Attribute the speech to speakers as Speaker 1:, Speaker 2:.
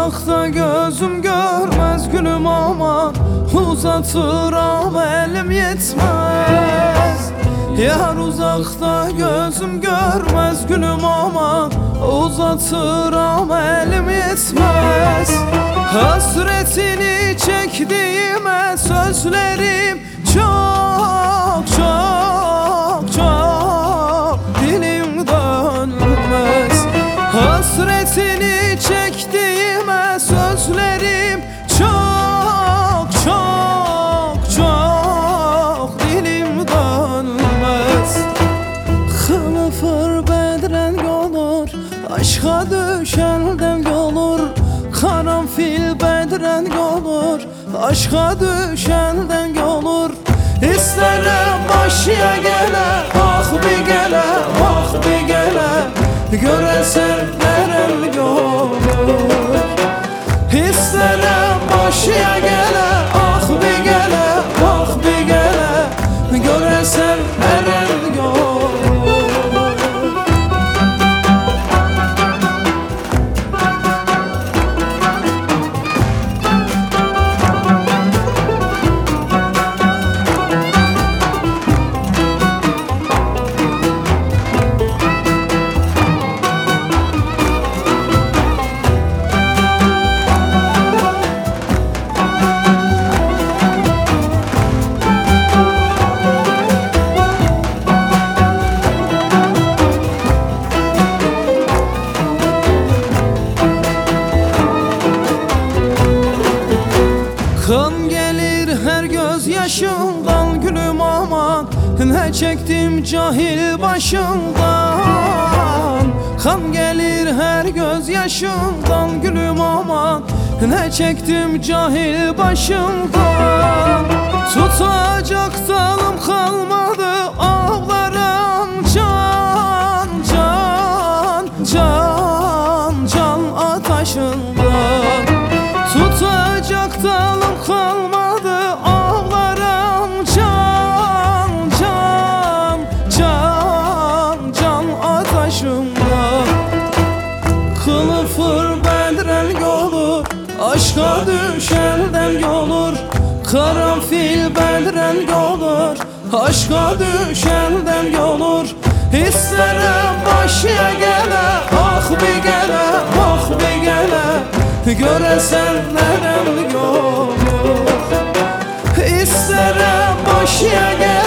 Speaker 1: uzakta gözüm görmez gülüm aman, uzatıram elim yetmez. Yar uzakta gözüm görmez gülüm aman, uzatıram elim yetmez. Hasretini çektiğime sözlerim çok çok çok, dilim dönmez. Hasretini çektiğime sözlerim çok çok çok, dilim dönmez. Kılıfır bedren olur, aşka düşenden olur. Karanfil bedren olur, aşka düşenden olur. İsterim başıya gele, ah bir gele, ah bir gele, göresen nerem olur. İsterim başıya gele, ah bir gele, ah bir gele, göresen nerem olur. Kan gelir her gözyaşımdan gülüm aman, ne çektim cahil başımdan. Kan gelir her gözyaşımdan gülüm aman, ne çektim cahil başımdan. Tutacak dalım kalmadı, ağlarım can can can can ataşından. Tutacak dalım kalmadı, ağlarım can can can can ataşımdan. Kılıfır bedren olur, aşka düşenden olur. Karanfil bedren olur, aşka düşenden olur. İsterim başıya gele, ah bir gele, ah bir gele, göresen nerem olur. İsterim başıya gele,